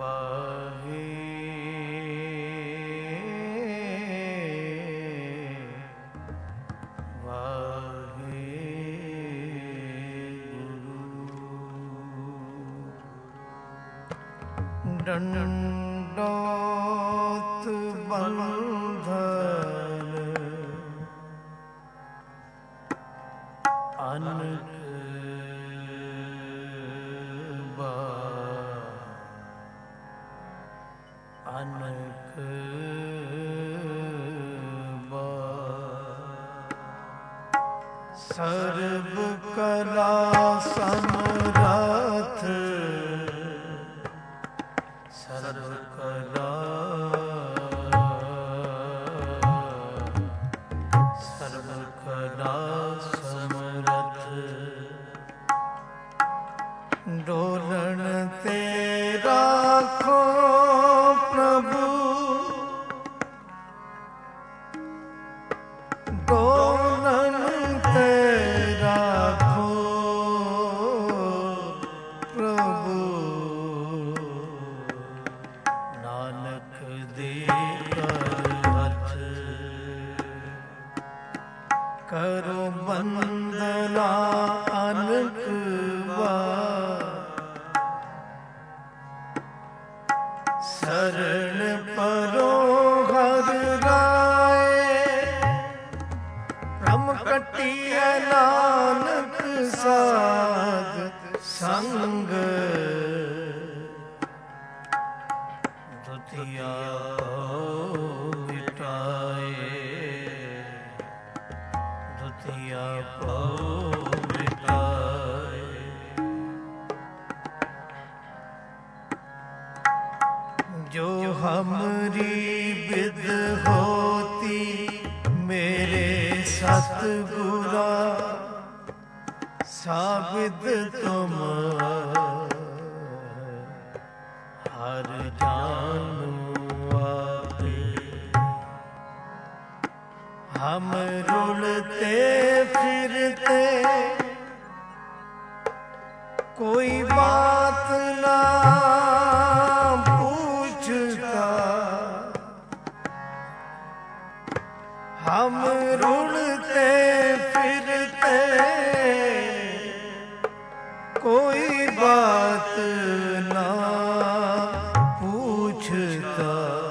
ਵਾਹੇ ਡੰਡੋਤ ਬੰਧਨ ਅਨਕ ਅਨਕ ਸਰਬ ਕਲਾ ਸਮਰੱਥ ਸਰਬ ਕਲਾ ਸਰਬ ਕਲਾ ਸਮਰੱਥ ਡੋਲਣ ਤੇ ਰਾਖੋ ਪ੍ਰਭੂ ਡੋਲਣ ਤੇ ਰਾਖੋ ਪ੍ਰਭੂ ਨਾਨਕ ਦੇ ਕਰ ਹੱਥ ਕਰੋ ਬੰਦਨਾ ਅਨਕ ਸਰਣ ਪਰੋ ਹਰਿ ਰਾਏ ਬ੍ਰਹਮ ਕੱਟੀਐ ਨਾਨਕ ਸਾਧ ਸੰਗ ਦੁਤੀਆ ਮਿਟਾਏ ਦੁਤੀਆ ਪਉ ਮਿਟਾਏ ਜੋ ਹਮਰੀ ਬਿਦ ਹੋਤੀ ਮੇਰੇ ਸਤਿਗੁਰਾ ਸਾਬਿਦ ਤੁਮ ਹਰ ਜਾਨੁ ਆਪੇ ਹਮ ਰੁਲਤੇ ਫਿਰਤੇ ਕੋਈ ਬਾਤ ਨਾ हम रुलते फिरते कोई बात ना पूछता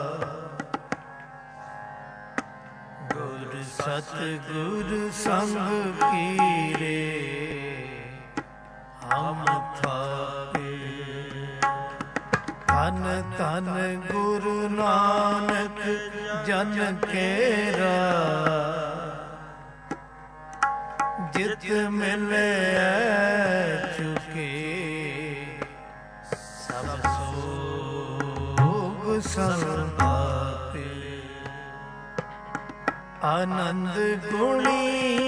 गुर सतगुर संग कीरे हम थाके धन धन गुरु नानक जन केरा जित मिले चुके सब सोग संतापे आनंद गुणी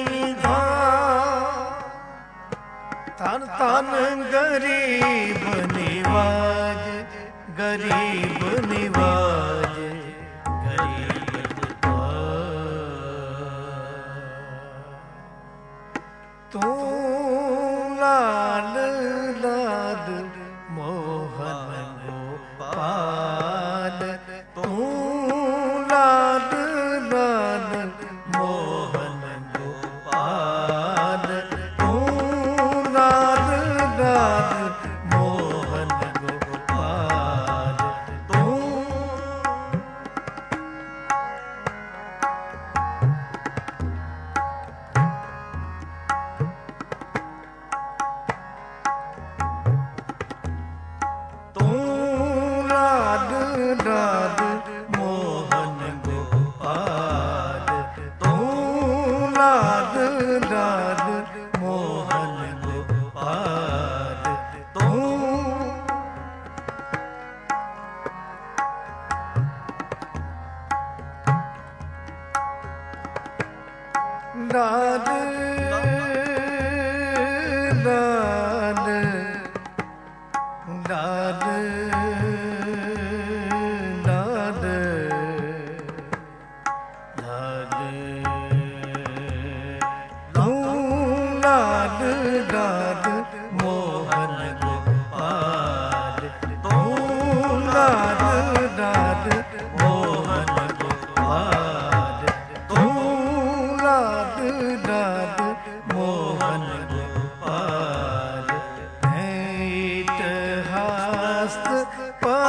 धन धन गरीब निवाज गरीब निवाज गरीब तू लाल लाल मोहन गोपाल तू लाल लाल मोहन गोपाल तू लाल लाल मोहन गोपाल तू लाल लाल मोहन गोपाल तू लाल लाल मोहन गोपाल तू लाल लाल लाल लाल लाल तू लाल लाल मोहन गोपाल तू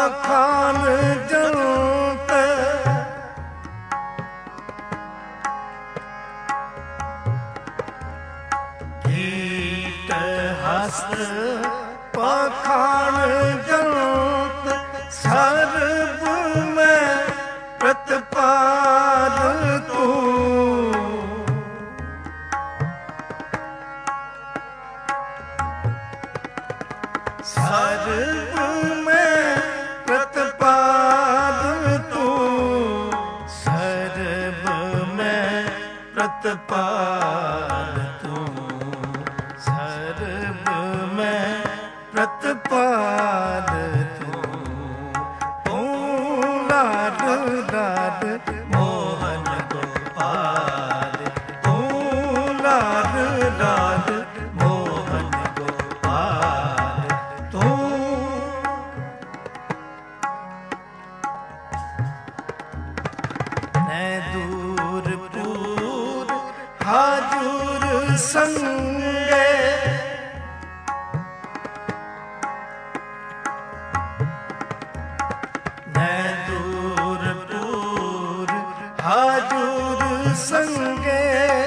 पाखान जंत कीट हस्त पाखान जंत सर्व में प्रतिपाल तू सर्व में प्रतिपाल तू सर्व में प्रतिपाल तू सर्व में प्रतिपाल तू लाड लाड मोहन गोपाल लाड लाड मोहन गोपाल नै दूर पूर हाजुर संगे नै दूर पूर हाजुर संगे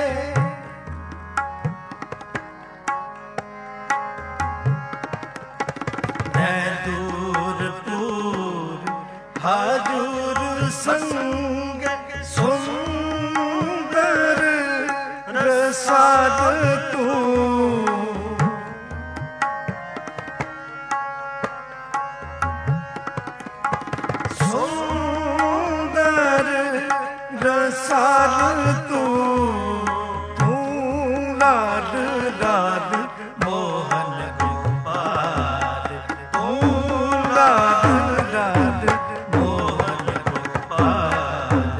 नै दूर पूर हाजुर संग सुंदर रसाद तू सुंदर रसाद तू लाड लाड मोहन गोपाल लाड लाड मोहन गोपाल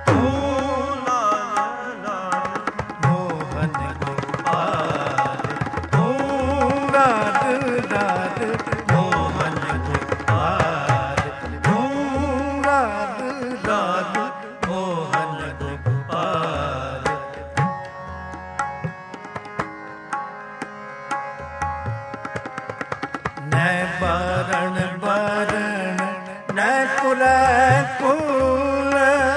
लाड लाड मोहन गोपाल लाड लाड मोहन गोपाल लाड लाड मोहन गोपाल नै बरण बरण नै कुल कुल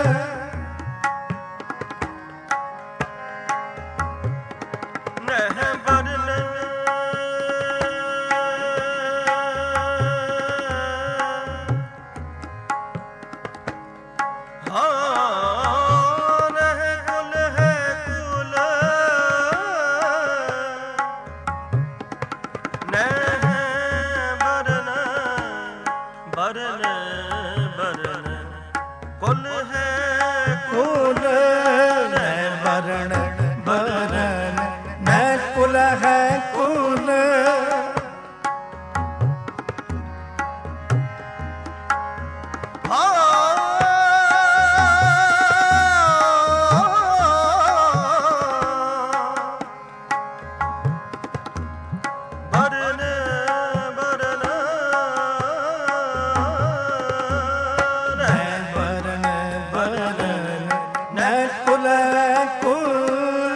ਨਹਿ ਬਰਨ ਹਾਂ ਨਹਿ ਕੁਲ ਹੈ ਕੁਲ ਨਹਿ ਬਰਨ ਬਰਨ ਬਰਨ ਕੁਲ ਹੈ कुल नै बरण बरण नै कुल है कुल ਬਰਨ ਬਰਨ नै बरण बरण नै कुल कुल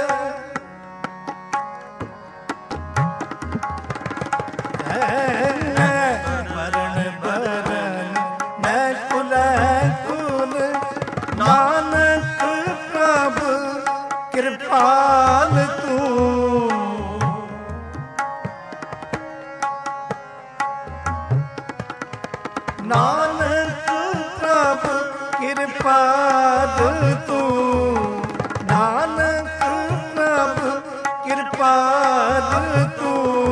बरण बरण नै कुल कुल नानक प्रभु कृपाल तू नानक प्रभु कृपाल तू नानक प्रभु कृपाल तू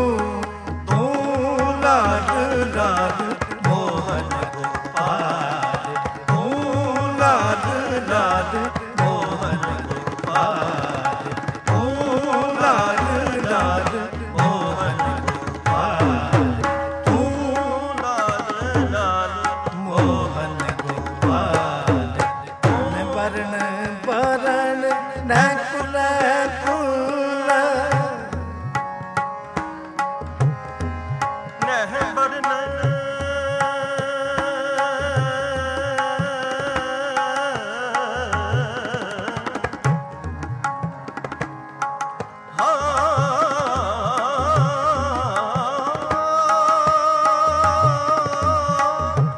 लाड लाड मोहन गोपाल लाड लाड मोहन गोपाल लाड लाड मोहन गोपाल ਲਾਲ ਲਾਲ मोहन गोपाल नै बरण बरण नै कुल कुल ਨਹਿ ਬਰਨ ਹਾਂ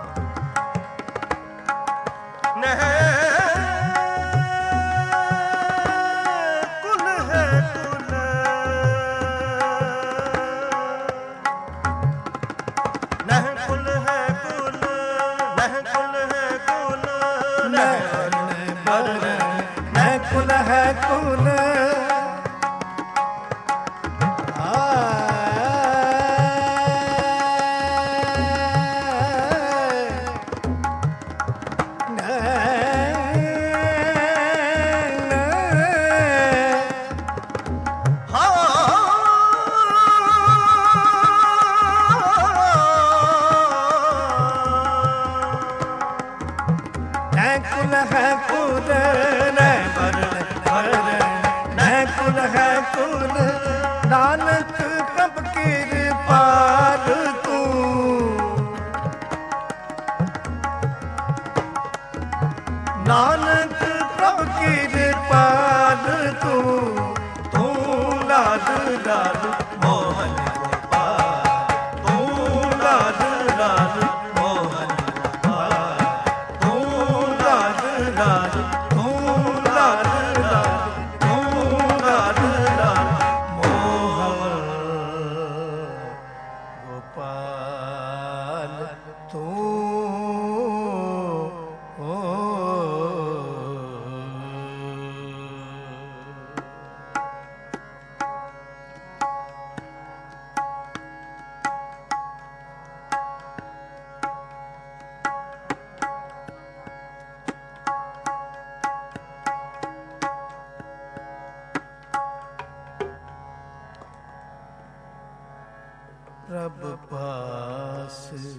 ਪ੍ਰਭ ਪਾਸ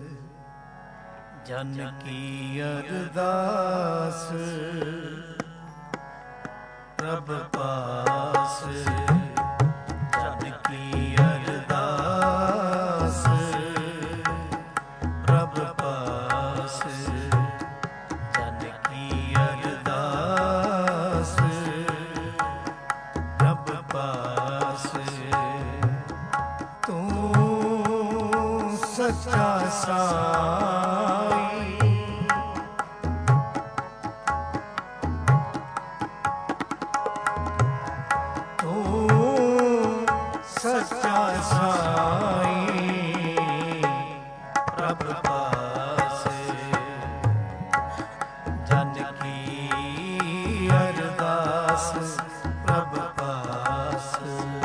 ਜਨ ਕੀ ਅਰਦਾਸ, ਪ੍ਰਭ ਪਾਸ ਜਨ ਕੀ ਅਰਦਾਸ, ਪ੍ਰਭ ਪਾਸ ਜਨ ਕੀ ਅਰਦਾਸ, ਪ੍ਰਭ ਪਾਸ ਤੂੰ ਸੱਚਾ ਸਾਈ, ਤੂੰ ਸੱਚਾ ਸਾਈ, ਪ੍ਰਭ ਪਾਸ ਜਨ ਕੀ ਅਰਦਾਸ, ਪ੍ਰਭ ਪਾਸ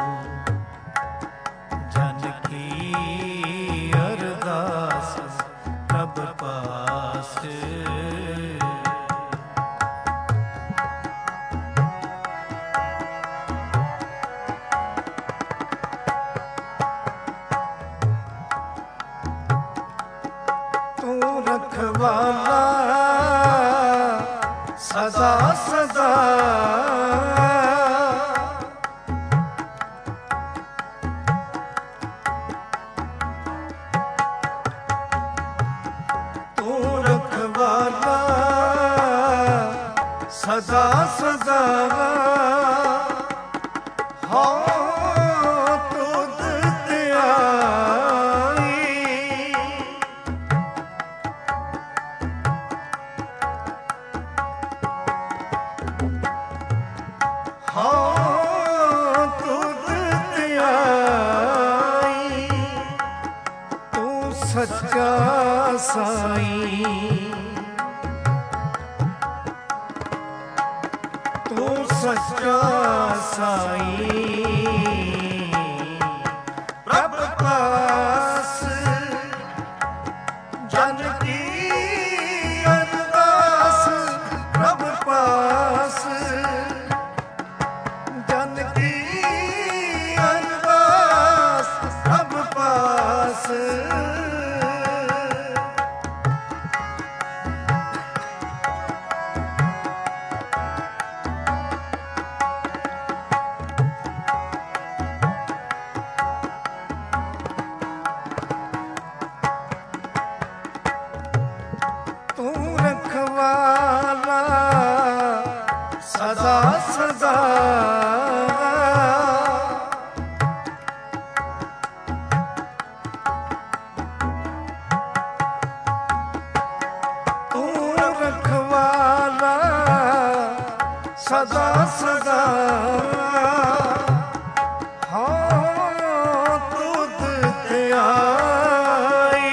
ਜਨ ਕੀ ਅਰਦਾਸ, ਪ੍ਰਭ ਪਾਸ ਤੂੰ ਰਖਵਾਲਾ ਸਦਾ ਸਦਾ, ਤੂੰ ਰਖਵਾਲਾ ਸਦਾ ਸਦਾ, ਹਾਂ ਤੁਧ ਤੇ ਆਈ, ਹਾਂ ਤੁਧ ਤੇ ਆਈ, ਤੂੰ ਸੱਚਾ ਸਾਈ, ਤੂੰ ਸੱਚਾ ਸਾਈ, ਪ੍ਰਭ ਪਾਸ ਜਨ ਕੀ ਅਰਦਾਸ, ਪ੍ਰਭ ਪਾਸ ਜਨ ਕੀ ਅਰਦਾਸ, ਪ੍ਰਭ ਪਾਸ ਤੂੰ ਰਖਵਾਲਾ ਸਦਾ ਸਦਾ, ਤੂੰ ਰਖਵਾਲਾ ਸਦਾ ਸਦਾ, ਹਾਂ ਤੁਧ ਤੇ ਆਈ,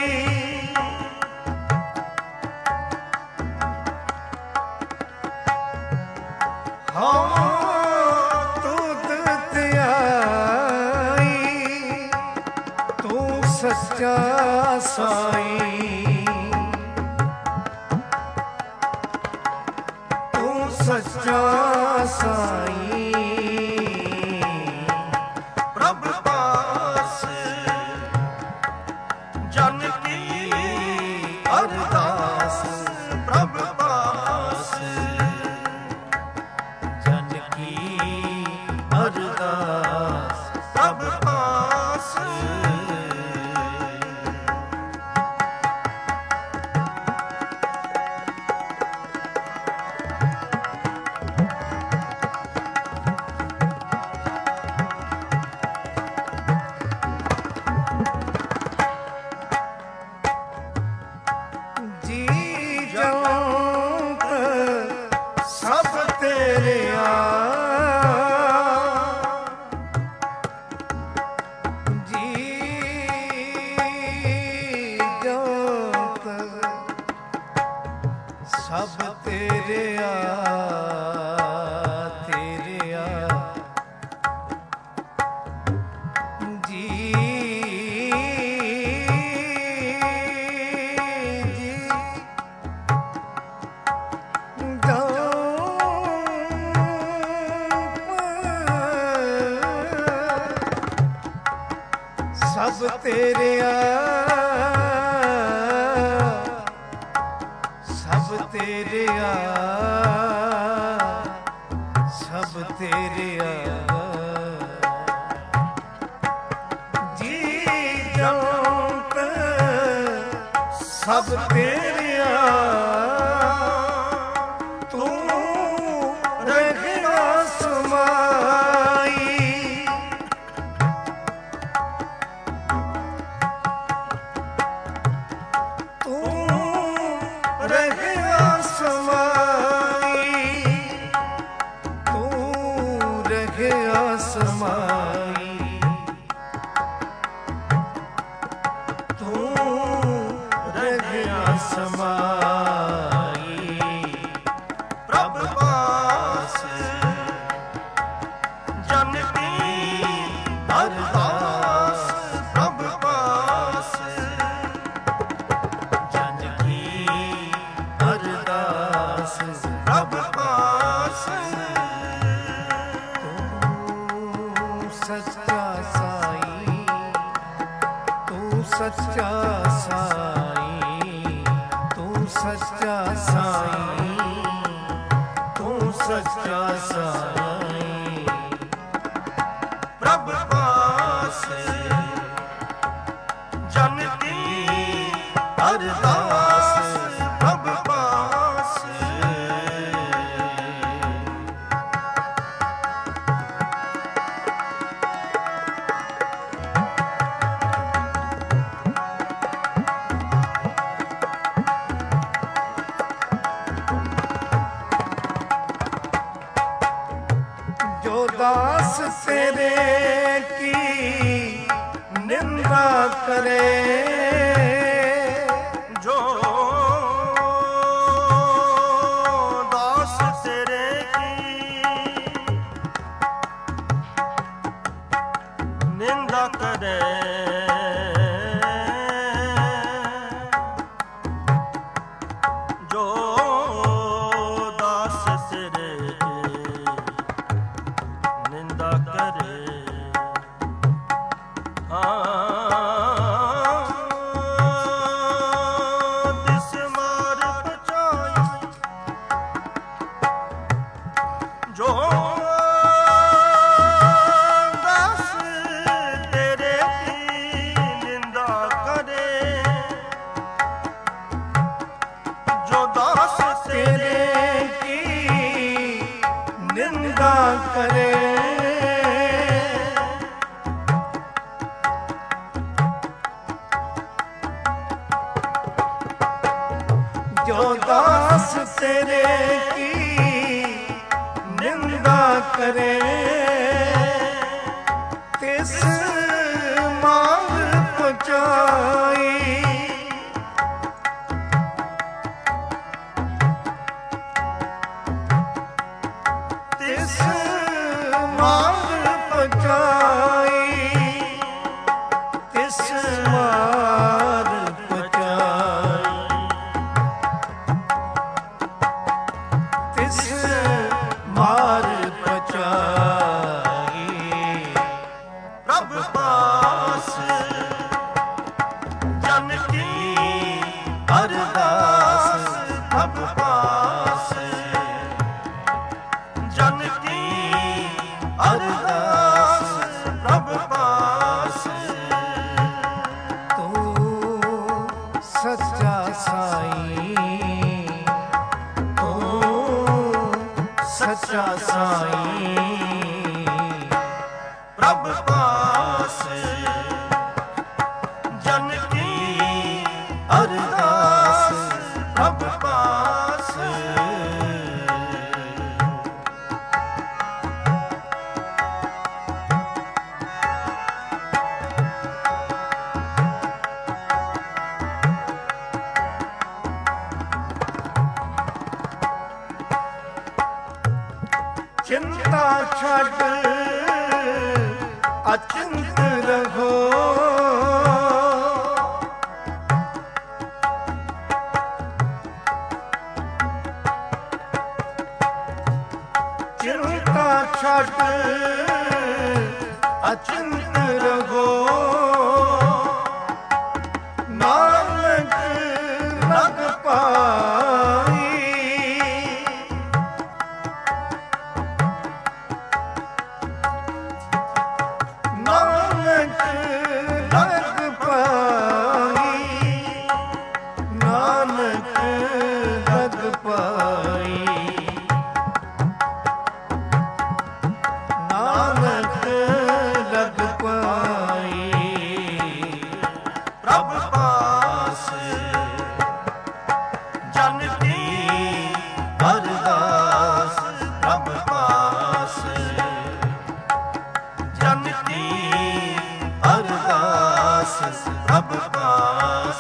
ਹਾਂ ਤੁਧ ਤੇ ਆਈ, ਤੂੰ ਸੱਚਾ ਸਾਈ, ਤੂੰ ਸੱਚਾ ਸਾਈ, ਪ੍ਰਭ ਪਾਸ ਜਨ ਕੀ ਅਰਦਾਸ, ਪ੍ਰਭ ਪਾਸ ਜਨ ਕੀ ਅਰਦਾਸ, ਪ੍ਰਭ ਪਾਸ ਸਭ ਤੇਰਿਆ ਤੇਰਿਆ ਜੀ ਸਭ ਤੇਰਿਆ ਸਭ ਤੇਰਿਆ ਸਭ ਤੇਰਿਆ ਜੀ ਜੰਤ ਸਭ ਤੇਰਿਆ ਤੂੰ ਰਹਿਣਾ ਸਮਾਈ ਰਹਿਆ ਸਮਾਈ ਤੂੰ ਰਹਿਆ ਸਮਾਈ ਤੂੰ ਰਹਿਆ ਸਮਾਈ ਪ੍ਰਭ ਪਾਸ ਜਨ ਕੀ ਅਰਦਾਸ ਪ੍ਰਭ ਪਾਸ ਜਨ ਕੀ ਅਰਦਾਸ ਪ੍ਰਭ ਪਾਸ ਤੂੰ ਸੱਚਾ ਸਾਈ ਤੂੰ ਸੱਚਾ ਸਾਈ ਤੂੰ ਸੱਚਾ ਸਾਈ ਤੂੰ ਸੱਚਾ ਸਾਈ ਪ੍ਰਭ ਪਾਸ ਜਨ ਕੀ ਅਰਦਾਸ ਪ੍ਰਭ ਪਾਸ ਜੋ ਦਾਸ ਤੇਰੇ ਕੀ ਨਿੰਦਾ ਕਰੇ ਜੋ ਦਾਸ ਤੇਰੇ ਕੀ ਨਿੰਦਾ ਕਰੇ ਜੋ ਦਾਸ ਤੇਰੇ ਨਿੰਦਾ ਕਰੇ ਦਿਸ ਮਾਰ ਪਚਾਈ ਜੋ ਦਾਸ ਤੇਰੇ ਕੀ ਨਿੰਦਾ ਕਰੇ ਜੋ ਦਾਸ ਤੇਰੇ ਤੇਰੇ ਕੀ ਨਿੰਦਾ ਕਰੇ ਜੋ ਦਾਸ ਤੇਰੇ ਕੀ ਨਿੰਦਾ ਕਰੇ ਤਿਸ ਮਾਰ ਪਚਾਈ ਤਿਸ ਮਾਰ ਪਚਾਈ ਤਿਸ ਮਾਰ ਪਚਾਈ ਤਿਸ ਮਾਰ ਪਚਾਈ ਪ੍ਰਭ ਪਾਸ ਜਨ ਕੀ ਅਰਦਾਸ ਪ੍ਰਭ ਪਾਸ ਜਨ ਕੀ ਅਰਦਾਸ ਪ੍ਰਭ ਪਾਸ ਤੂੰ ਸੱਚਾ ਸਾਈ ਤੂੰ ਸੱਚਾ ਸਾਈ ਪ੍ਰਭ ਪਾਸ ਜਨ ਕੀ ਅਰਦਾਸ ਪ੍ਰਭ ਪਾਸ ਚਿੰਤਾ ਛੱਡ ਅਚਿੰਤ ਰਹੋ, ਚਿੰਤਾ ਛੱਡ ਅਚਿੰਤ ਰਹੋ, ਨਾਨਕ ਰਗ ਪਾਈ, ਨਾਨਕ ਰਗ ਪਾਈ, ਨਾਨਕ ਰਗ ਪਾਈ, ਨਾਨਕ ਰਗ ਪਾਈ। ਪ੍ਰਭ ਪਾਸ ਜਨ ਕੀ ਅਰਦਾਸ, ਪ੍ਰਭ ਪਾਸ ਜਨ ਕੀ ਅਰਦਾਸ, ਪ੍ਰਭ ਪਾਸ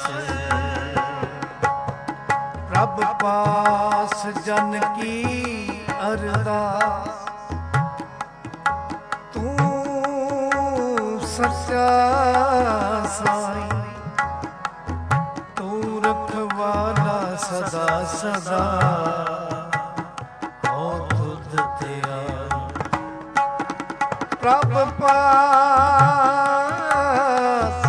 ਪ੍ਰਭ ਪਾਸ ਜਨ ਕੀ ਅਰਦਾਸ, ਤੂੰ ਸੱਚਾ ਸਾਈਂ, ਤੂੰ ਰਖਵਾਲਾ ਸਦਾ ਸਦਾ, ਹੋ ਤੁਧ ਤੇ ਆਈ। ਪ੍ਰਭ ਪਾਸ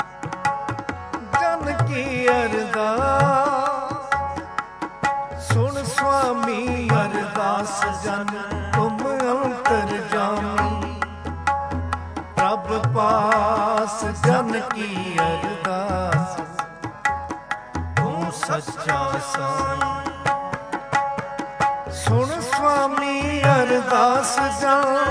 ਜਨ ਕੀ ਅਰਦਾਸ, ਸੁਣ ਸੁਆਮੀ ਅਰਦਾਸ ਜਨ ਤੁਮ ਅੰਤਰ ਜਾਮੀ। ਪ੍ਰਭ ਪਾਸ ਜਨ ਕੀ ਅਰਦਾਸ, ਤੂੰ ਸੱਚਾ ਸਾਈਂ, ਸੁਣ ਸੁਆਮੀ ਅਰਦਾਸ ਜਨ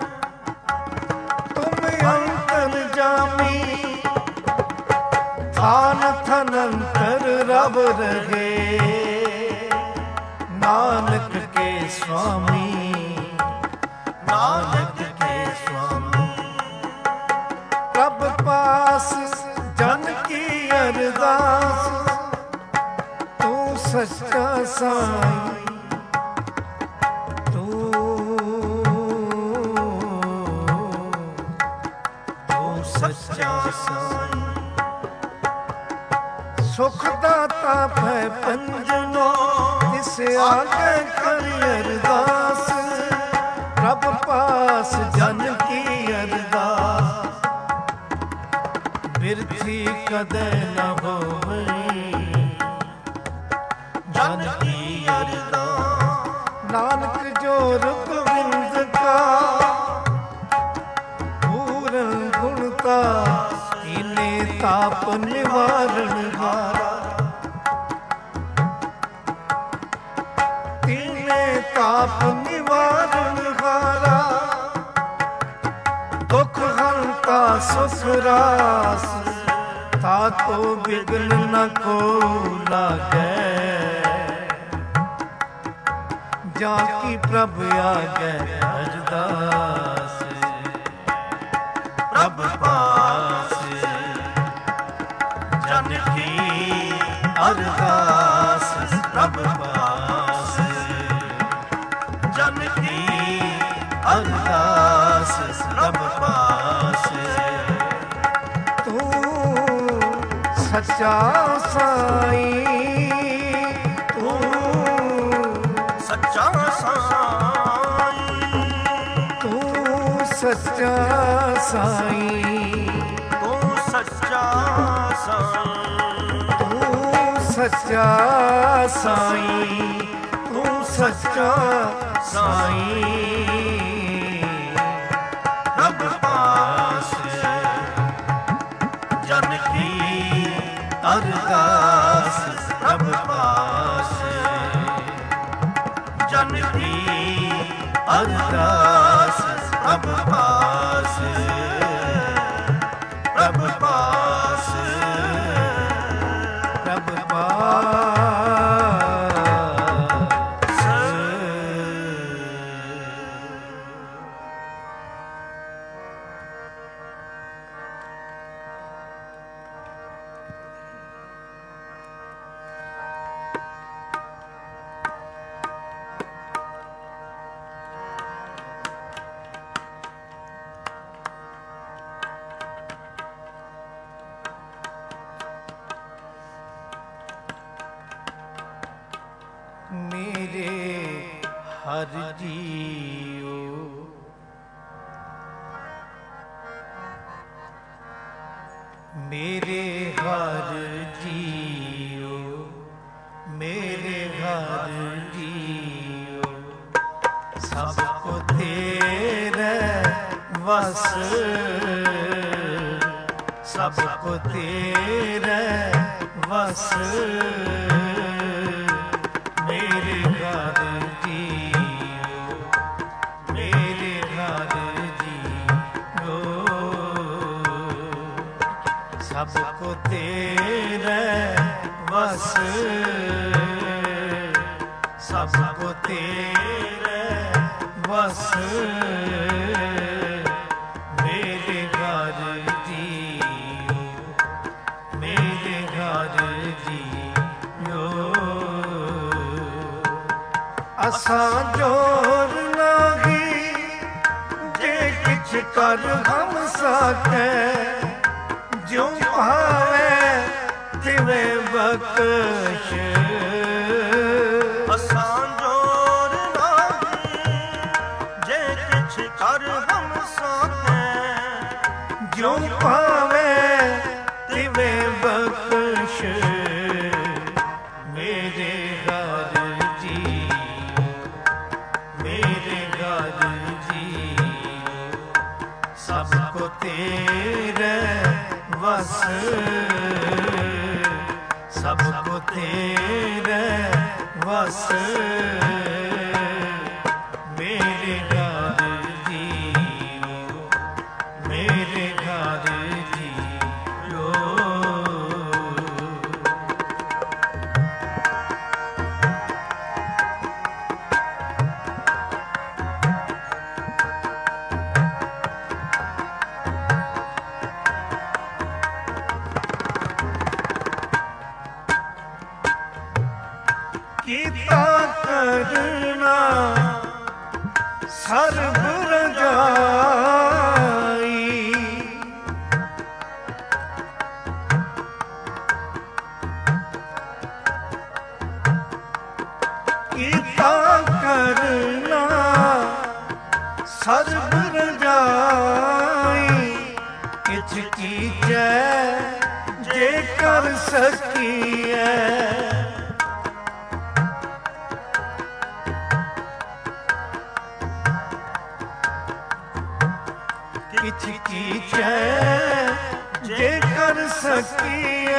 ਤੁਮ ਅੰਤਰ ਜਾਮੀ। ਥਾਨ ਥਨੰਤਰ ਰਬ ਰਹੇ, ਨਾਨਕ ਕੇ ਸੁਆਮੀ, ਨਾਨਕ ਕੇ ਸੁਆਮੀ। ਪ੍ਰਭ ਪਾਸ ਜਨ ਕੀ ਅਰਦਾਸ, ਤੂੰ ਸੱਚਾ ਸਾਈਂ, ਤੂੰ ਸੱਚਾ ਸਾਈਂ। ਸੁਖ ਦਾਤਾ ਭੈ ਪੰਜਨੋ, ਤਿਸ ਆਗੇ ਕਰਿ ਅਰਦਾਸ। ਪ੍ਰਭ ਪਾਸ ਜਨ ਕੀ ਅਰਦਾਸ, ਬਿਰਥੀ ਕਦੇ ਨ ਹੋਵੇ। ਜਨ ਕੀ ਅਰਦਾਸ, ਨਾਨਕ ਜੋ ਰੁਕਵਿੰਦ ਕਾ, ਪੂਰਨ ਗੁਣਤਾ ਕੀਨੇ ਤਾਪ ਨਿਵਾਰਨ ਹਾਰਾ। ਕੀਨੇ ਤਾਪ ਨਿਵਾਰਨ ਹਾਰਾ, ਦੁਖ ਹੰਤਾ ਸੁਖ ਰਾਸ। ਤਾਕੋ ਬਿਗਨ ਨ ਕੋ ਲਾਗੈ, ਜਾ ਕੀ ਪ੍ਰਭ ਆਗੈ ਅਰਦਾਸ। ਪ੍ਰਭ ਪਾਸ ਜਨ ਕੀ ਅਰਦਾਸ, ਪ੍ਰਭ ਪਾਸ ਜਨ ਕੀ ਅਰਦਾਸ, ਪ੍ਰਭ ਪਾਸ ਤੂੰ ਸੱਚਾ ਸਾਈਂ, ਤੂੰ ਸੱਚਾ ਸਾਈਂ। ਤੂੰ ਸੱਚਾ ਸਾਈਂ, ਤੂੰ ਸੱਚਾ ਸਾਈਂ। ਤੂੰ ਸੱਚਾ ਸਾਈਂ, ਤੂੰ ਸੱਚਾ ਸਾਈਂ। ਪ੍ਰਭ ਪਾਸ ਜਨ ਕੀ ਅਰਦਾਸ, ਪ੍ਰਭ ਪਾਸ ਜਨ ਕੀ ਅਰਦਾਸ, ਪ੍ਰਭ ਪਾਸ ਪ੍ਰਭ ਪਾਸ ਪ੍ਰਭ ਪਾਸ। ਮੇਰੇ ਹਰ ਜੀਓ। ਮੇਰੇ ਹਰ ਜੀਓ, ਮੇਰੇ ਹਰ ਜੀਓ, ਸਭ ਕੋ ਤੇਰੇ ਵਸ, ਸਭ ਕੋ ਤੇਰੇ ਵਸ, ਮੇਰੇ ਹਰ ਜੀਓ, ਮੇਰੇ ਹਰ ਜੀਓ, ਸਭ ਕੋ ਤੇਰੇ ਵਸ, ਸਭ ਕੋ ਤੇਰੇ ਵਸ, ਮੇਰੇ ਹਰ ਜੀਓ, ਮੇਰੇ ਹਰ ਜੀਓ। ਅਸਾਂ ਜੋਰ ਲਾਗੀ ਜੇ ਕਿਛ ਕਰ ਹਮ ਸਕੈ, ਜੋ ਭਾਵੇਂ ਤਿਵੇਂ ਬਖਸ਼। ਅਸਾਂ ਜੋਰ ਲਾਗੀ ਜੇ ਕਿਛ ਕਰ ਹਮ ਸਕੈ, ਜੋ ਭਾਵੇਂ ਤਿਵੇਂ ਬਖਸ਼, ਮੇਰੇ ਹਰ ਜੀਓ, ਮੇਰੇ ਹਰ ਜੀਓ, ਸਭ ਕੋ ਤੇਰੇ ਵਸ, ਸਭ ਕੋ ਤੇਰੇ ਵਸ, ਮੇਰੇ ਹਰ ਜੀਓ, ਮੇਰੇ ਹਰ ਜੀਓ। ਕੀਤਾ ਕਰਨਾ ਸਰਬ ਰਜਾਈ, ਕੀਤਾ ਕਰਨਾ ਸਰਬ ਰਜਾਈ, ਕਿਛ ਕੀਜੈ ਜੇ ਕਰ ਸਕੀਐ, किछ कीजै जे कर सकीए,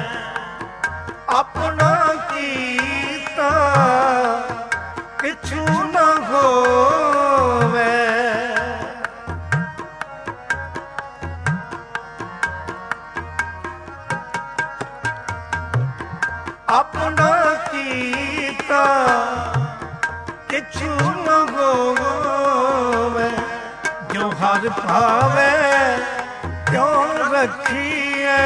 अपना कीता किछु न होवे, अपना कीता किछु न होवे, जो हर भावे क्यों रखिए,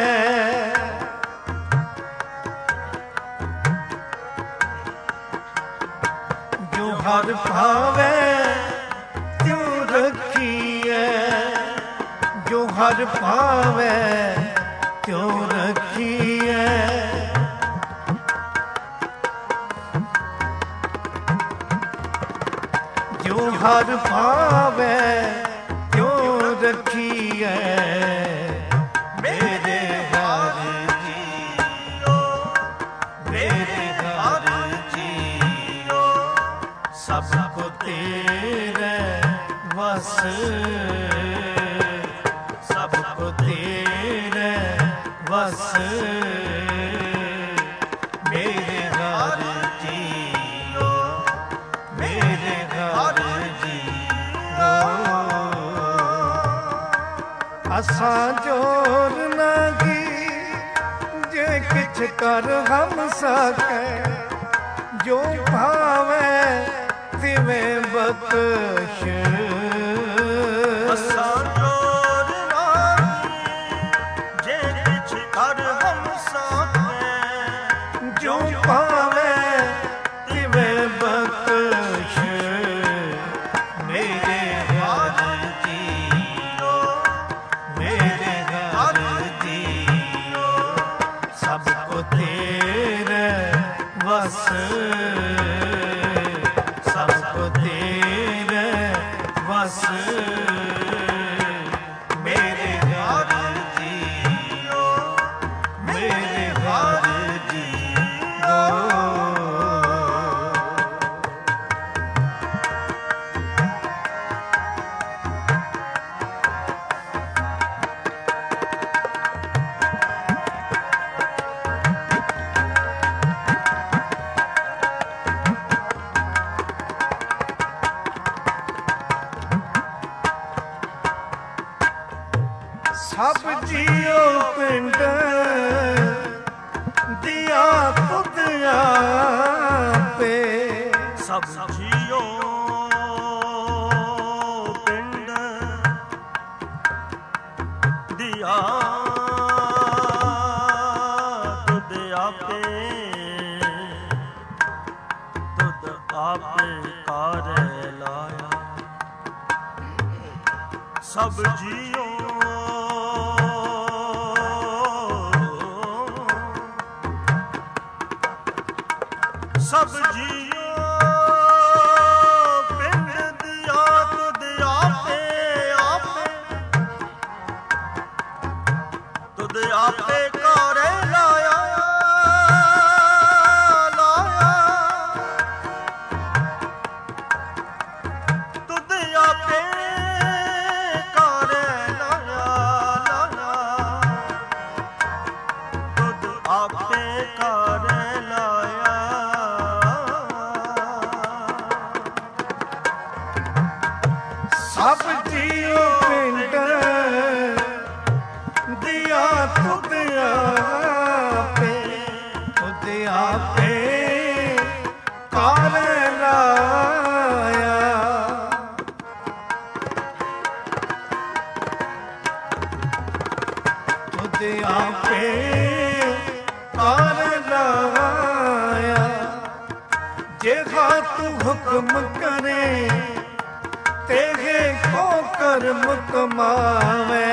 जो हर भावे क्यों रखिए, जो हर भावे क्यों रखिए, जो हर भावे क्यों रखिए, मेरे हर ਜੀਓ, ਮੇਰੇ ਹਰ ਜੀਓ, सब को तेरे वस, सब को तेरे वस, मेरे हर ਜੀਓ, मेरे हर जੀਓ। असां जोर नागी जे किछ कर हम सकै, जो भावे तिवें बख्श। ਅਸਾਂ ਜੋਰ ਲਾਗੀ ਜੇ ਕਿਛ ਕਰ ਹਮ ਸਕੈ, जो भावे तिवें बख्श, मेरे हर ਜੀਓ, मेरे हर ਜੀਓ, सब को तेरे ਵਸ ਸਭ ਕੋ ਤੇਰੇ ਵਸ ਮੇਰੇ ਹਰ ਜੀਓ ਮੇਰੇ ਹਰ ਜੀਓ ਸਭ ਜੀਓ ਪਿੰਡ ਦਿਆ ਤੁਧ ਆਪੇ ਸਭ ਜੀਓ ਪਿੰਡ ਦਿਆ ਤੁਧ ਆਪੇ ਤੁਧ ਆਪੇ ਕਰ ਲਾਇਆ ਸਭ ਜੀਓ ਸਭ ਜੀਓ ਪਿੰਡ ਦਿਆ ਤੁਧ ਆਪੇ ਆਪੇ ਤੁਧ ਆਪੇ ਘਰੇ ਲਾਇਆ ਲਾਇਆ ਤੁਧ ਆਪੇ ਘਰੇ ਲਾਇਆ ਲਾਇਆ ਤੁਧ ਆਪੇ ਘਰੇ ਲਾਇਆ ਸਭ ਜੀਓ ਪਿੰਡ ਦਿਆ ਤੁਧ ਆਪੇ ਤੁਧ ਆਪੇ ਕਰ ਲਾਇਆ ਤੁਧ ਆਪੇ ਕਰ ਲਾਇਆ ਜਿਹਾ ਤੂੰ ਹੁਕਮ ਕਰੇ ਤੇਰੇ ਕੋ ਕਰਮ ਕਮਾਵੇ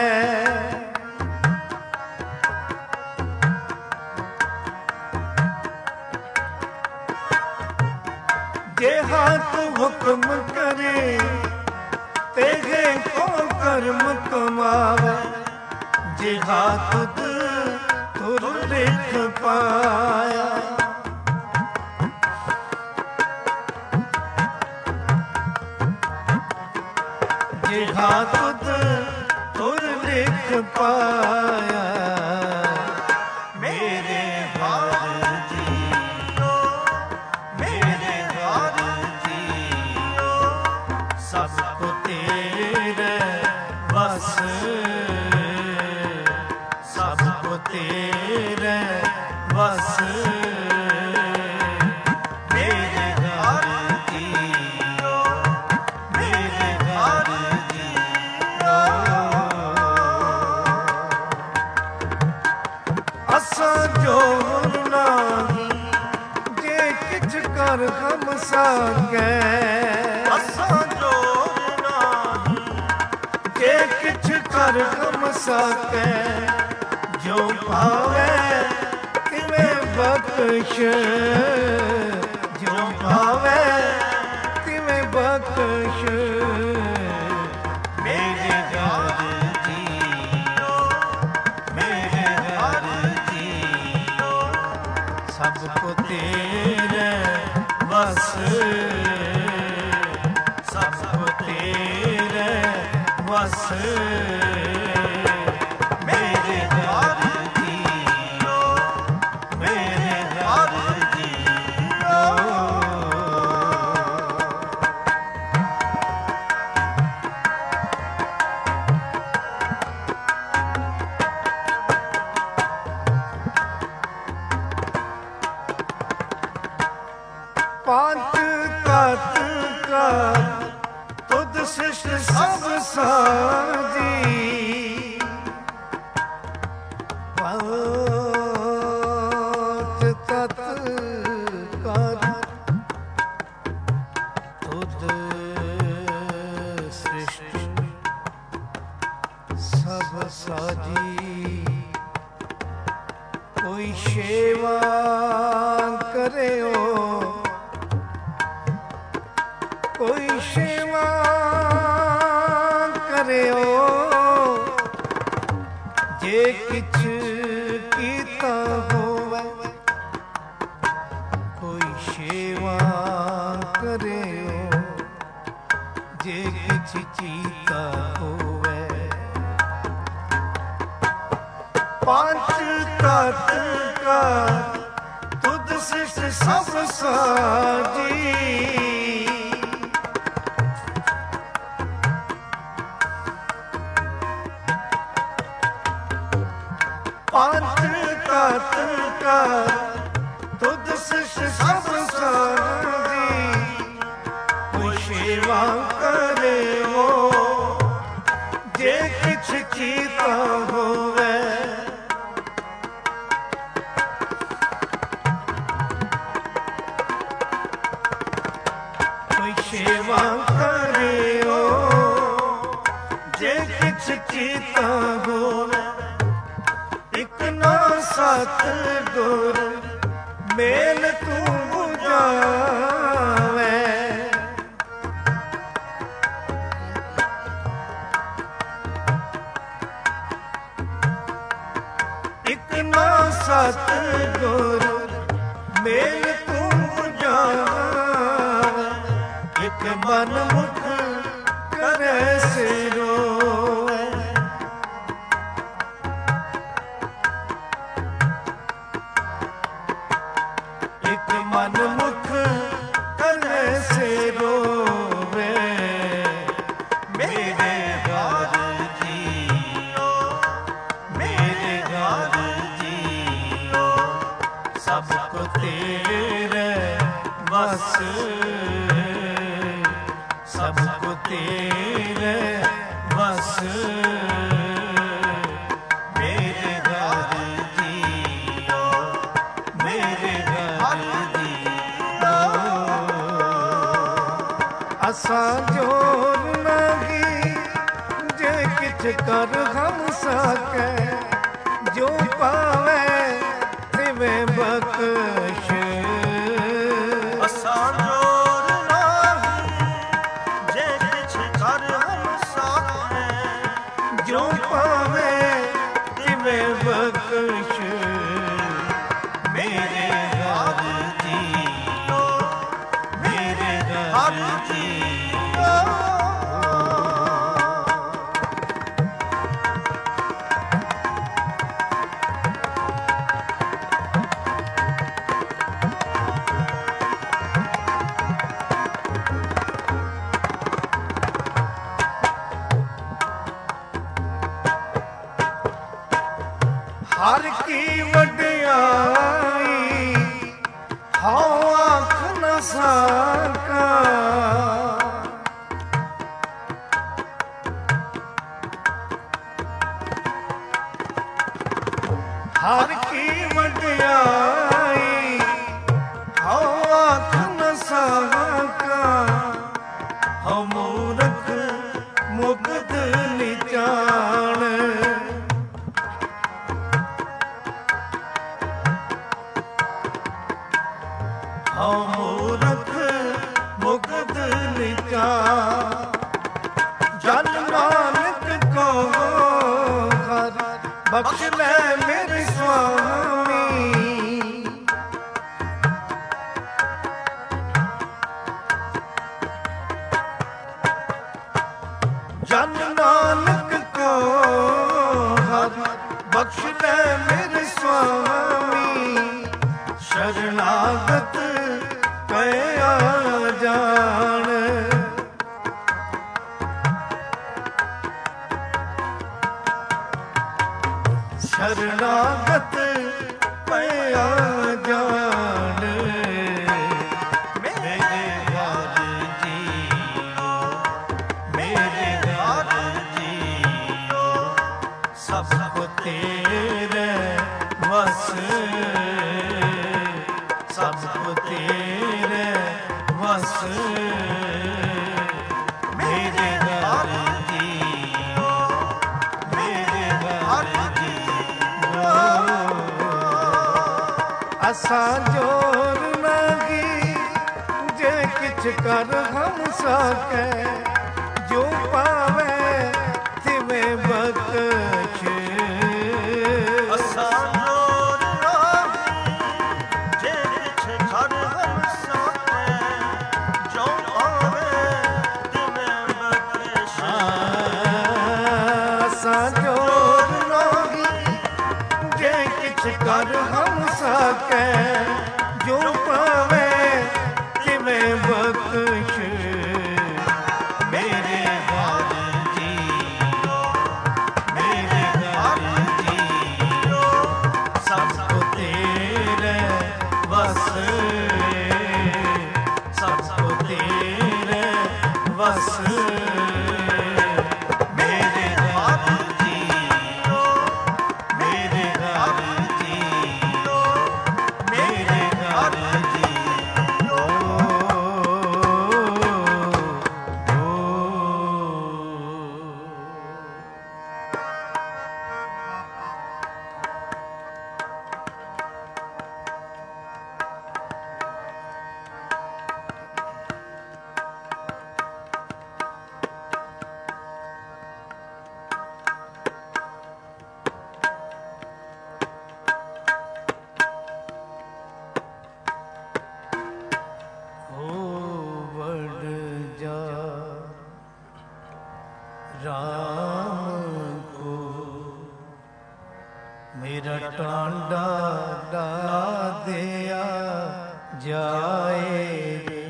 ਜਿਹਾ ਤੂੰ ਹੁਕਮ ਕਰੇ ਤੇਰੇ ਕੋ ਕਰਮ ਕਮਾਵੇ ਜਿਹਾ ਤੁਧ ਤੁਰ ਲਿਖ ਪਾਇਆ ਜਿਹਾ ਤੁਧ ਤੁਰ ਲਿਖ ਪਾਇਆ ਮੇਰੇ ਹਰ ਜੀਓ ਮੇਰੇ ਹਰ ਜੀਓ ਸਭ ਕੋ ਤੇਰੇ ਵਸ ਸਭ ਕੋ ਤੇਰੇ ਵਸ ਮੇਰੇ ਹਰ ਜੀਓ ਮੇਰੇ ਹਰ ਜੀਓ ਅਸਾਂ ਜੋਰ ਨਾਹੀ ਜੇ ਕਿਛ ਕਰ ਹਮ ਸਾਕੈ ਅਸਾਂ ਜੋਰ ਨਾਹੀ ਜੇ ਕਿਛ ਕਰ ਹਮ ਸਾਕੈ ਜੋ ਭਾਵੇ ਤਿਵੇਂ ਬਖਸ਼ ਜੋ ਭਾਵੇ ਤਿਵੇਂ ਬਖਸ਼ ਮੇਰੇ ਹਰ ਜੀਓ ਮੇਰੇ ਹਰ ਜੀਓ ਸਭ ਕੋ ਤੇਰੇ ਵਸ ਸਭ ਕੋ ਤੇਰੇ ਵਸ ਮੇਰੇ ਹਰ ਜੀਓ ਮੇਰੇ ਹਰ ਜੀਓ ਪੰਜ ਤਤ ਕਾ ਤੁਧ ਸ੍ਰਿਸ਼ਟ ਸਭ ਸਾਜੀ ਪੰਜ ਤਤ ਕਾ ਤੁਧ ਸ੍ਰਿਸ਼ਟ ਸਭ ਸਾਜੀ ਕੋਈ ਸੇਵਾ ਕਰਿਓ सेवा करियो जे किछ चीता होवे। पांच तत्त का तुद सृष्ट सब साजी। पांच तत्त का तुद सृष्ट सब साजी। कोई सेवा करे वो जे किछ चीता होवे। कोई सेवा करे वो जे किछ चीता होवे। इक ना सत गुर मेल तू बुझावे। इक ना सत गुर मेल तू बुझावे। इक मन मुख करे सिरोवे। इक मन मुख करे से रोवे। मेरे घर जियो, मेरे घर जियो, सबको तेरे बस सबको तेरे बस मेरे घर जियो, मेरे घर जियो। असा जोर लगी जे किछ कर हम सके। जो पावे तिवे बख्श। असां जोर नाही जे किछ कर हम साके। जो पावे तिवे बख्श। मेरे घर जियो, मेरे घर जियो। हर की वड्याई हौ आँख न सका। हर की वड्याई हौ आँख न सका। हौ मूरख मुग्ध निचान। हौ मूरख मुग्ध निचान। जन नानक को हर बख्श ले मेरे स्वामी। जन नानक को हर बख्श ले मेरे स्वामी। शरणागत कया जान। शरणागत कया जान। मेरे घर जियो, मेरे घर जियो, सबको तेरे वस सबको तेरे वस। मेरे घर जियो, मेरे घर जियो। असा जोर लगी जे किछ कर हम सके। जो पावे तिवे बख्श। असां जोर नाही जे किछ कर हम सब को तेरे वस मेरे घर जियो मेरे घर जियो मेरे घर जियो राम को मेरा टांडा ला दिया जाए रे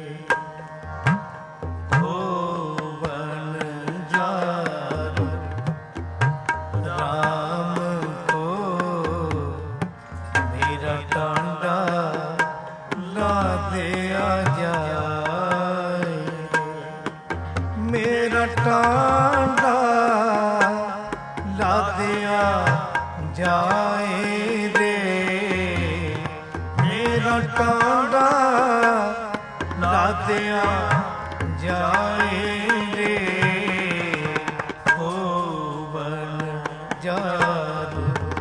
ओ बन जार राम को मेरा टांडा ला दिया जाए मेरा टांडा ला दिया जाए रे मेरा टांडा ला दिया जाए रे ओ बन जार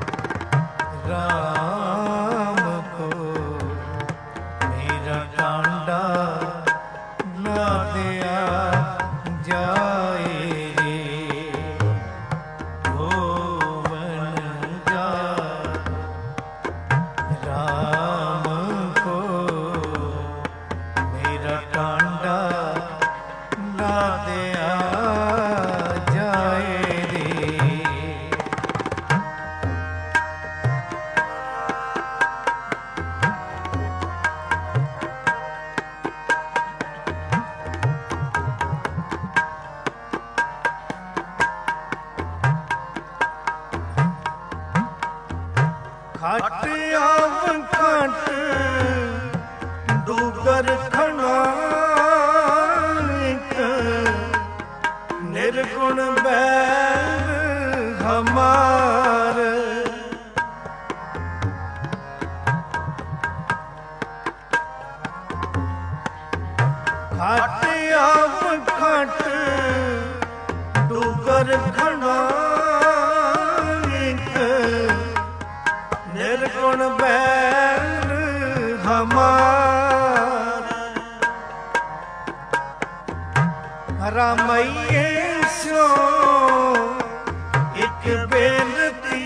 राम को मेरा टांडा ला दिया जाए रे ओ बन जार राम को मेरा टांडा ला दिया जाए रे खट आव खट डूगर खनाक निर्गुण बैर हमार खट आव खट डूगर खनाक निर्गुण बैर हमार रामैये सो एक बेनती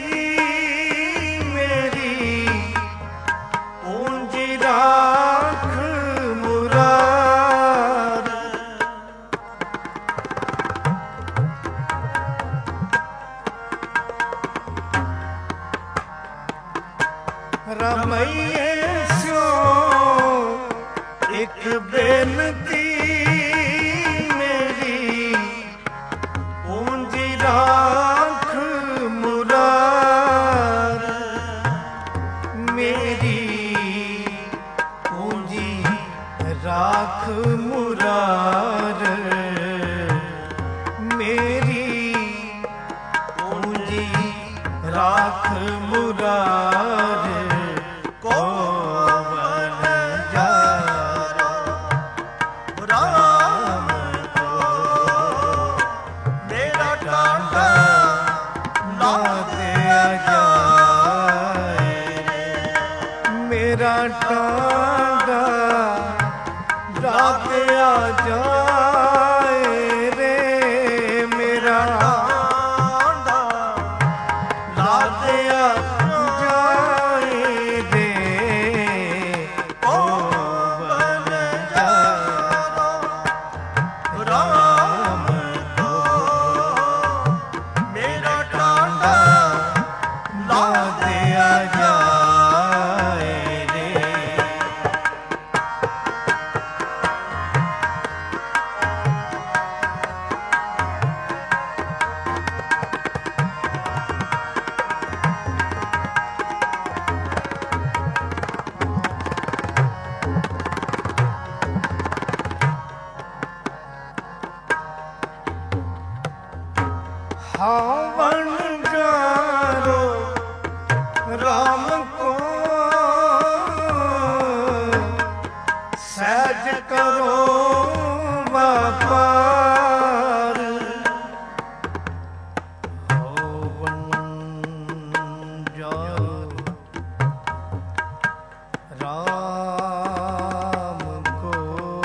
मेरी पूंजी राख मुरार रामैये सो एक बेनती मेरी पूंजी राख मुरार मेरी पूंजी राख मुरार मेरी पूंजी राख मुरार को बन जार राम को मेरा टांडा ला दिया जाए मेरा टांडा ला दिया जाए रे मेरा टांडा ला दिया जाए रे ओ बन जार राम को मेरा टांडा ला दिया जाए रे ਸਹਿਜ ਕਰੋ ਵਪਾਰ ਹੋਵਨ ਜਾਓ ਰਾਮ ਕੋ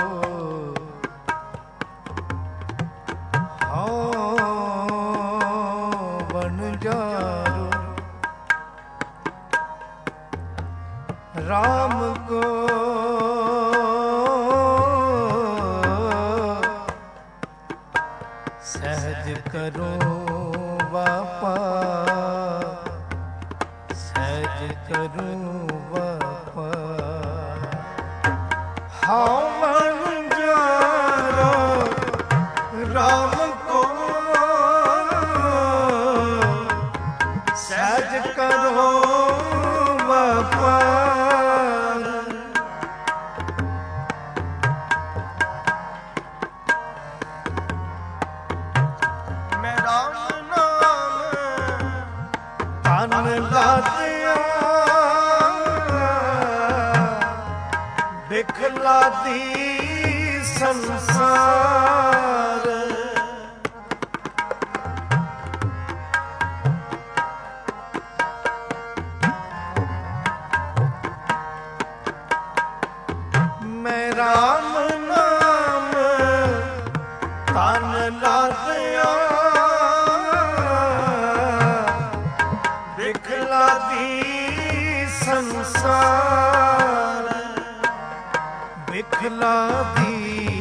ਹੋਵਨ ਜਾਓ ਰਾਮ ਕੋ ਸਹਿਜ ਕਰੋ ਵਪਾਰ ਸਹਿਜ ਕਰੋ ਵਪਾਰ ਹਵਨ ਜਾਰੋ ਰਾਮ ਕੋ ਸਹਿਜ ਕਰੋ ਵਪਾਰ ਮੈਂ ਰਾਮ ਨਾਮ ਤਨ ਲਾਦਿਆ ਬਿਖਲਾ ਦੀ ਸੰਸਾਰ ਮੈਂ ਰਾਮ ਨਾਮ ਤਨ ਲਾਦਿਆ ਬਿਖਲਾ ਦੀ ਸੰਸਾਰ ਬਿਖਲਾ ਦੀ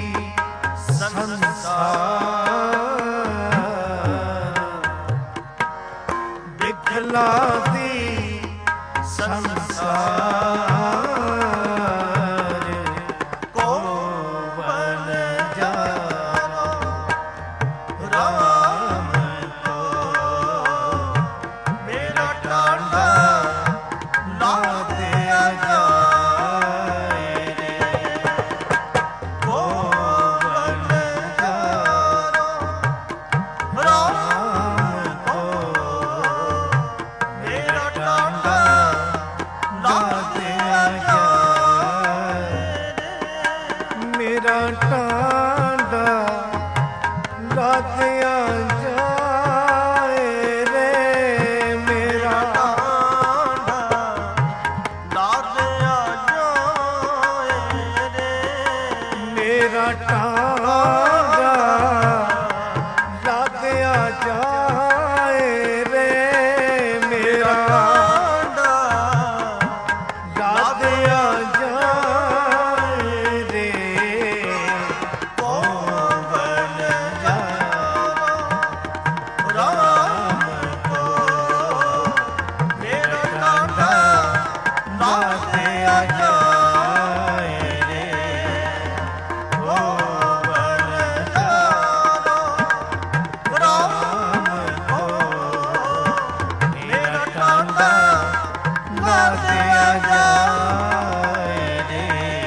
ਸੰਸਾਰ ਬਿਖਲਾ ਦੀ ਸੰਸਾਰ ਕੋਵਨ ਜਾਰੋ ਰਾਮ ਕੋ ਮੇਰਾ ਟਾਂਡਾ ਲਾਦਿਆ ਜਾਏ ਰੇ ਕੋਵਨ ਜਾਰੋ ਰਾਮ ਕੋ ਮੇਰਾ ਟਾਂਡਾ ਲਾਦਿਆ ਜਾਏ ਮੇਰਾ ਟਾਂਡਾ ਲਾਦਿਆ ਜਾਏ ਰੇ ਮੇਰਾ ਟਾਂਡਾ ਲਾਦਿਆ ਜਾਏ ਰੇ ਮੇਰਾ ਟਾਂਡਾ ਲਾਦਿਆ ਜਾਏ ਰੇ ਮੇਰਾ ਟਾਂਡਾ ਲਾਦਿਆ ਜਾਏ ਰੇ ਕੋਵਨ ਜਾਰੋ ਰਾਮ ਕੋ ਮੇਰਾ ਟਾਂਡਾ ਲਾਦਿਆ ਜਾਏ ਰੇ ਕੋਵਨ ਜਾਰੋ ਰਾਮ ਕੋ ਮੇਰਾ ਟਾਂਡਾ ਲਾਦਿਆ ਜਾਏ ਰੇ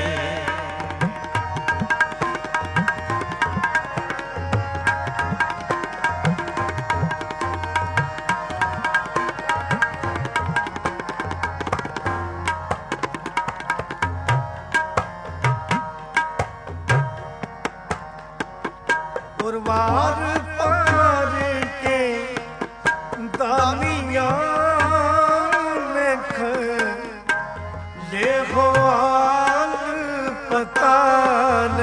ਪੁਰਵਾਰ ਪਾਰ ਕੇ ਦਾਨੀਆਂ ਲਿਖ ਲੇਖੋ ਆਲ ਪਤਾਲ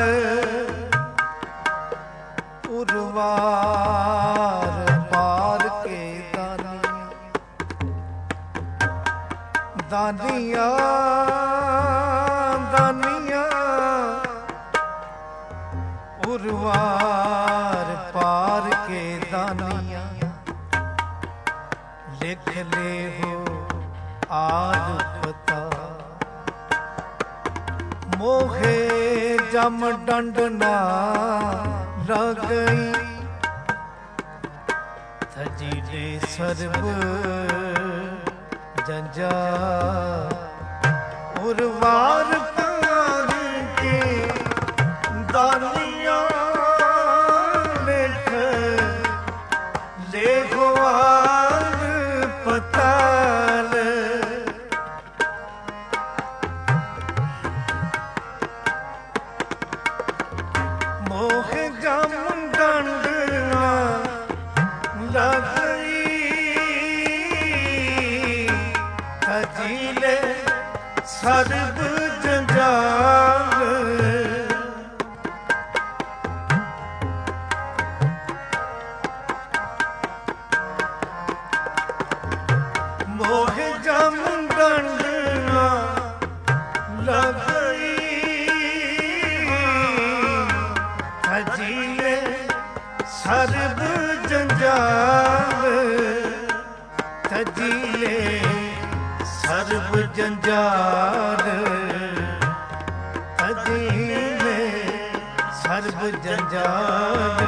ਪੁਰਵਾਰ ਪਾਰ ਕੇ ਦਾਨੀਆਂ ਦਾਨੀਆਂ ਪੁਰਵਾਰ ਪਾਰ ਕੇ ਦਾਨੀਆਂ ਲਿਖ ਲੈ ਹੋ ਆਦ ਪਤਾ ਮੋਹੇ ਜਮ ਡੰਡ ਨਾ ਲਗਈ ਥਜੀਲੇ ਸਰਬ ਜੰਜਾ ਉਰਵਾਰ ਪਾਰ ਕੇ ਦਾਨੀਆਂ ਲਿਖ ਲੇਖਵਾਰ ਪਤਾਲ ਸਰਬ ਜੰਜਾਲ ਤਜੀਲੇ ਸਰਬ ਜੰਜਾਲ ਤਜੀਲੇ ਸਰਬ ਜੰਜਾਲ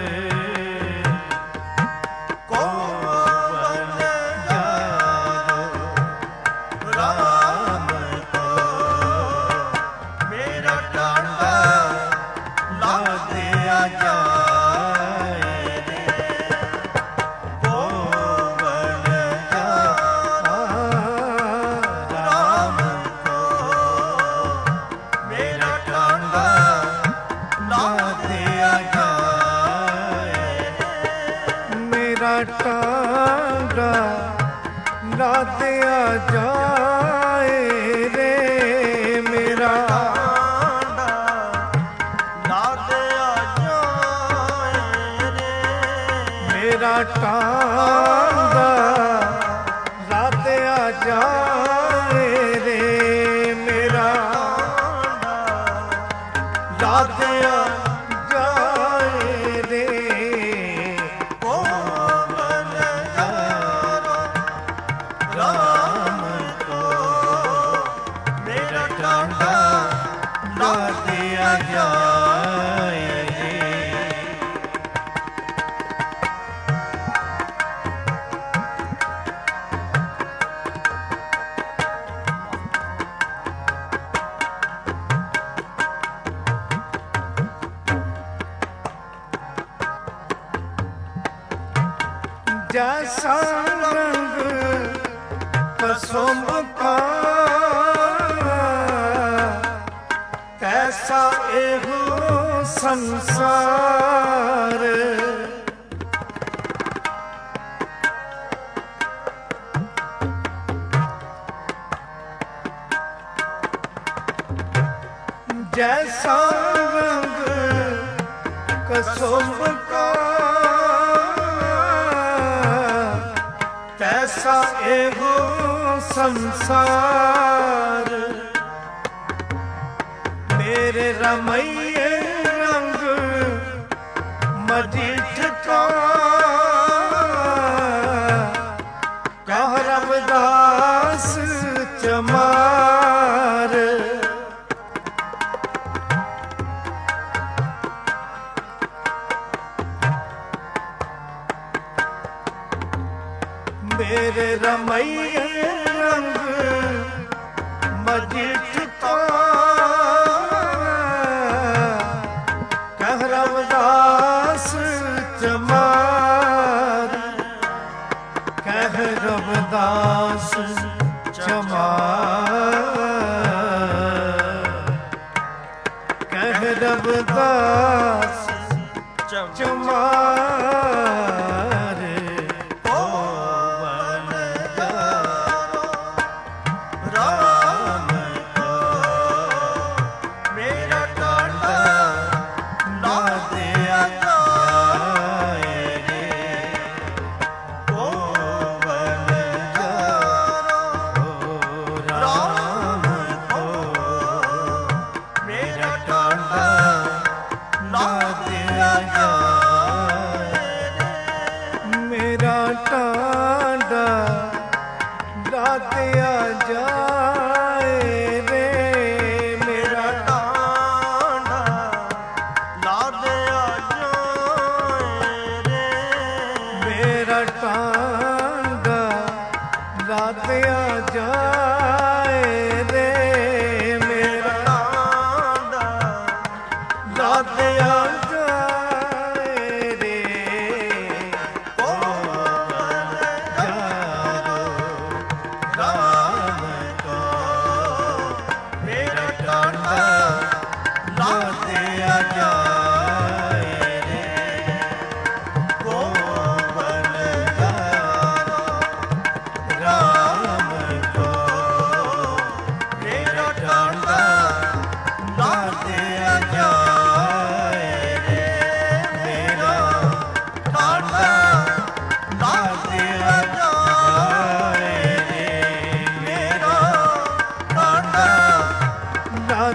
ਟਾਂਗਾ ਲਾਦਿਆ ਜਾਏ ਰੇ ਮੇਰਾ ਟਾਂਡਾ ਲਾਦਿਆ ਜਾਏ ਰੇ ਮੇਰਾ ਟਾਂਗਾ ਲਾਦਿਆ ਜਾਏ ਰੇ ਮੇਰਾ ਲਾਦਿਆ ਜਾਏ ਰੇ जैसा रंग कसुम्भ का तैसा एहो संसार जैसा रंग कसुम्भ का तैसा एगो संसार मेरे रमैये रंग मजीठ का कह रविदास चमार मेरे रमैये रंग मजीठ का कह रविदास चमार कह रविदास चमार कह रविदास चमार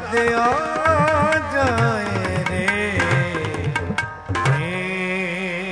आ जाए रे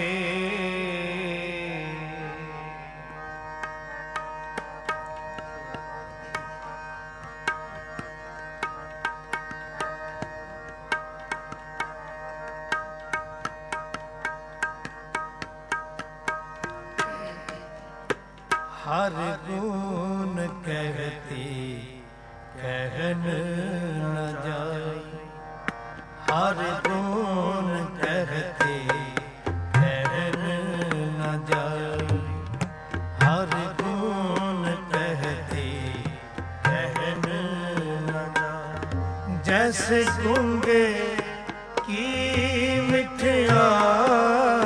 हर गुण कहती कहन न जाए, हर गुण कहते कहन न जाए, हर गुण कहते कहन न जाए। जैसे गूंगे की मिठाई,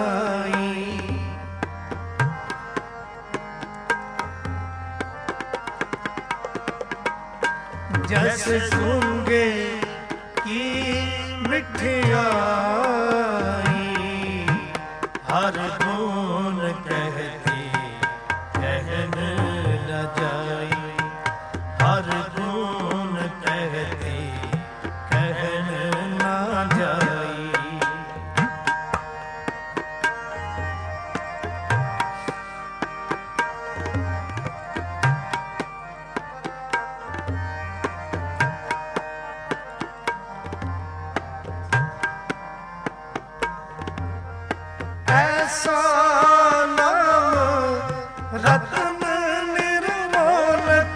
जैसे गूंगे की मिठाई, हर गुण कहती कहन न जाए, हर गुण कहती कहन न जाए। ऐसा नाम रत्न निर्मोलक,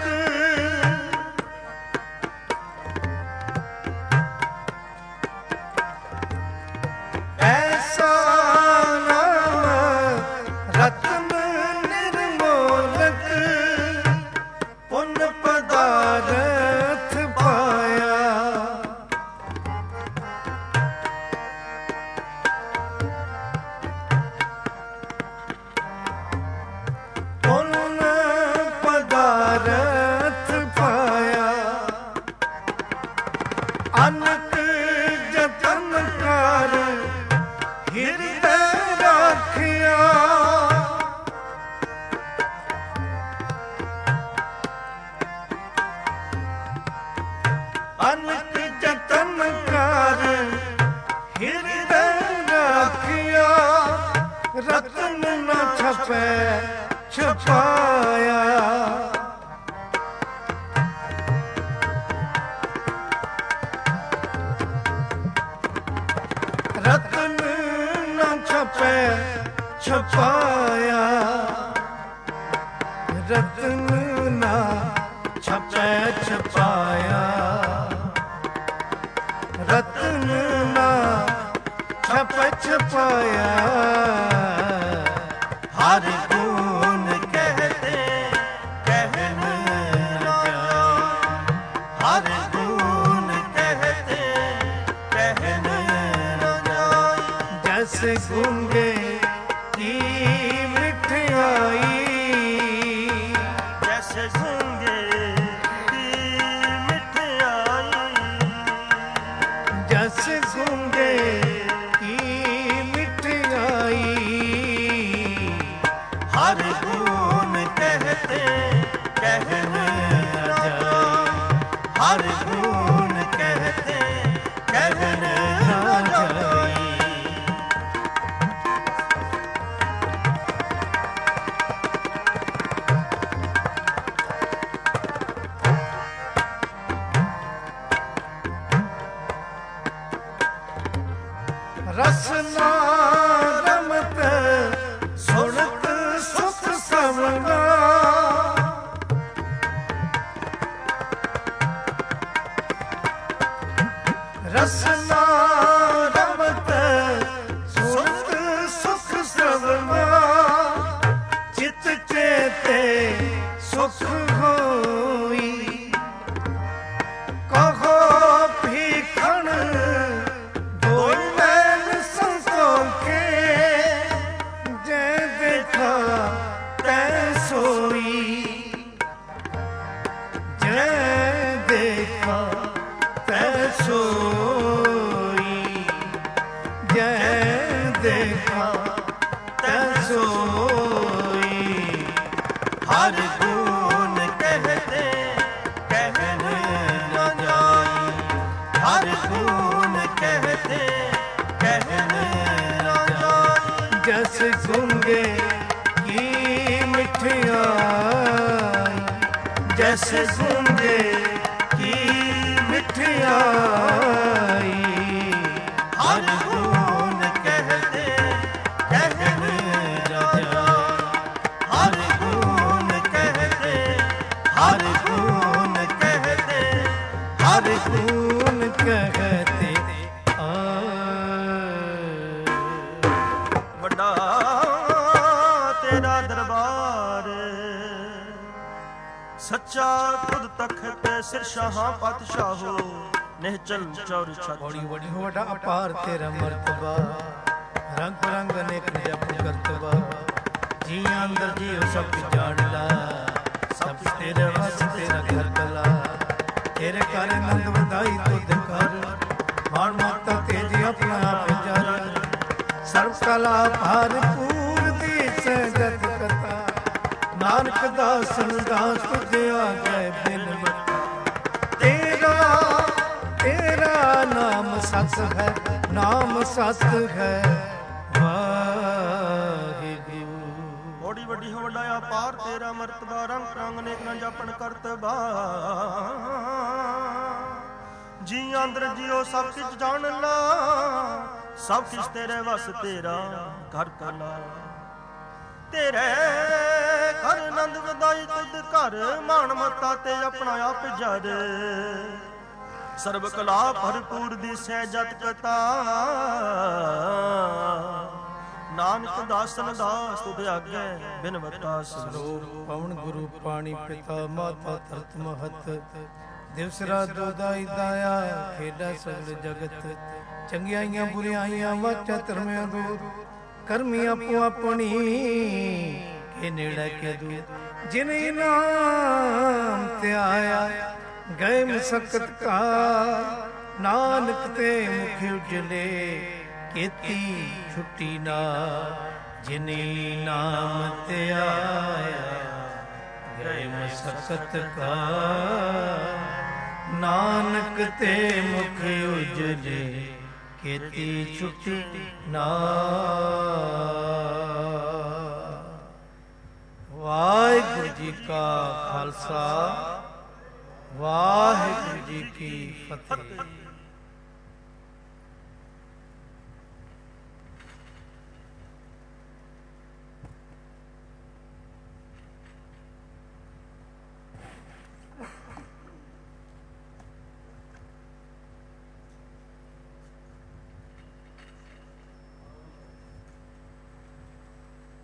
ऐसा नाम रत्न निर्मोलक, पुण्य पदार्थ पाया। पदार्थ पाया, अनक जतन कर हृदय राखिया। अनक जतन कर हृदय राखिया, रत्न न छपे छपाया। रत्न न छपे छपाया, रत्न न छपे छपाया, रत्न न छपे छपाया। हर गुण कहते कहन न जाए, हर गुण कहते कहन न जाए। जैसे गूंगे की मिठाई, जैसे गूंगे की मिठाई, जैसे गूंगे की मिठाई। हर गुण कहते कहन न जाए, हर गुण कहते कहन न जाए। रसना रमत सुनत सुख समना, रसना रमत सुनत सुख समना। चित चेते सुख होई, कहो भीखण हर गुण कहते कहन न जाए, हर गुण कहते कहन न जाए। जैसे गूंगे की मिठाई, जैसे गूंगे की मिठाई। हर गुण कहते कहन न जाए, हर गुण कहते ਕਹਤੇ ਵੱਡਾ ਤੇਰਾ ਦਰਬਾਰ, ਸੱਚਾ ਖੁਦ ਤਖਤ ਸਿਰ ਸ਼ਾਹਾਂ ਪਾਤਸ਼ਾਹੋ, ਨਿਹਚਲ ਚੌਰ ਛਤ। ਬੜੀ ਬੜੀ ਵੱਡਾ ਅਪਾਰ ਤੇਰਾ ਮਰਤਬਾ, ਰੰਗ ਰੰਗ ਅਨੇਕ ਜਪ ਕਰਤਬਾ। ਜੀ ਅੰਦਰ ਜੀਉ ਸਭ ਜਾਣਦਾ, ਸਭ ਤੇਰੇ ਵਸ ਤੇਰਾ ਘਰ ਕਲਾ। ਤੇਰੇ ਘਰ ਆਨੰਦ ਵਧਾਈ ਤੁਧ ਕਰ, ਮਾਣ ਮਮਤਾ ਤੇਜ ਆਪਣਾ ਆਪ ਜਰ। ਸਰਬ ਕਲਾ ਭਰਪੂਰ ਦੀ ਸਹਿਜਤ ਕਥਾ, ਨਾਨਕ ਦਾਸਨ ਦਾਸ ਤੁਝ ਆਗੇ ਬਿਨ ਤੇਰਾ। ਤੇਰਾ ਨਾਮ ਸਤ ਹੈ, ਨਾਮ ਸਤ ਹੈ ਵਾਹਿਗੁਰੂ। ਬੜੀ ਵੱਡੀ ਹੋ ਵੱਡਾ ਅਪਾਰ ਤੇਰਾ ਮਰਤਬਾ, ਰੰਗ ਰੰਗ ਅਨੇਕ ਨਾ ਜਾਪਣ ਕਰਤਬਾ। ਜੀ ਅੰਦਰ ਜਿਉ ਸਭ ਕਿਛ ਜਾਣ ਲਾ, ਸਭ ਕਿਛ ਤੇਰੇ ਵਸ ਤੇਰਾ ਘਰ ਕਲਾ। ਤੇਰੇ ਘਰ ਆਨੰਦ ਵਧਾਈ ਤੁਧ ਘਰ, ਮਾਣ ਮਤਾ ਤੇ ਆਪਣਾ ਆਪ ਜਰ। ਸਰਬ ਕਲਾ ਭਰਪੂਰ ਦੀ ਸਹਿਜਤ ਕਥਾ, ਨਾਨਕ ਦਾਸਨ ਦਾਸ ਤੁਧ ਆਗੇ ਬਿਨ ਵਤਾ। ਸਰੂਪ ਪਵਨ ਗੁਰੂ ਪਾਣੀ ਪਿਤਾ ਮਾਤਾ ਧਰਤ ਮਹਤ, ਦਿਵਸ ਰਾਤ ਦੁਦਾਈ ਦਾਇਆ ਖੇਡਾ ਸਗਲ ਜਗਤ। ਚੰਗਿਆਈਆਂ ਬੁਰਿਆਈਆਂ ਵਾਚਾ ਧਰਮਿਆਂ ਦੂਰ, ਕਰਮੀ ਆਪੋ ਆਪਣੀ ਕੇ ਨੇੜੇ ਕੇ ਦੂਰ। ਜਿਨ ਨਾਮ ਤੇ ਆਇਆ ਗਏ ਮਸਕਤ ਕਾ, ਨਾਨਕ ਤੇ ਮੁਖ ਉਜਲੇ ਕੀਤੀ ਛੁੱਟੀ ਨਾ। ਜਿਨੇ ਨਾਮ ਤੇ ਆਇਆ ਗਏ ਮਸਕਤ ਕਾ, ਨਾਨਕ ਤੇ ਮੁਖ ਉਜਲੇ ਕੀਤੀ ਛੁੱਟੀ ਨਾ। ਵਾਹਿਗੁਰੂ ਜੀ ਕਾ ਖਾਲਸਾ, ਵਾਹਿਗੁਰੂ ਜੀ ਕੀ ਫਤਿਹ।